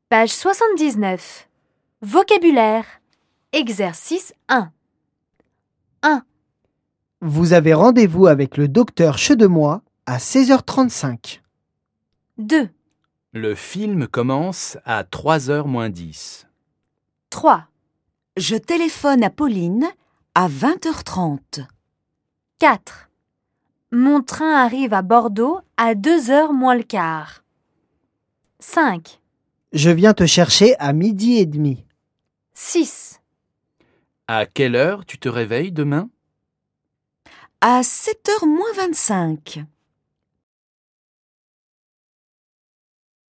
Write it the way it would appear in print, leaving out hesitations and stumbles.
Page 79. Vocabulaire. Exercice 1. 1, Vous avez rendez-vous avec le docteur Chedemois à 16h35. 2, Le film commence à 3h moins 10. 3, Je téléphone à Pauline à 20h30. 4. Mon train arrive à Bordeaux à 2h moins le quart. 5, Je viens te chercher à 12h30. 6, À quelle heure tu te réveilles demain ? À 7h moins 25.